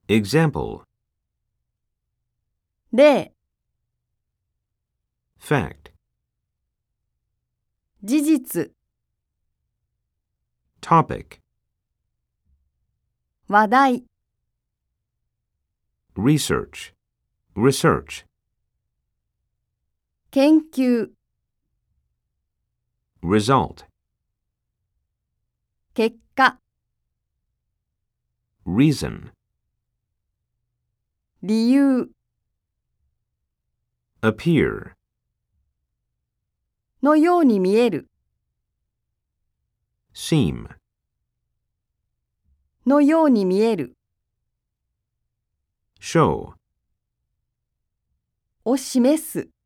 Example, 例、 fact, 事実、 topic, 話題、 research, research, 研究、 result, 結果、 reason, 理由 appear, のように見える seem, のように見える show, を示す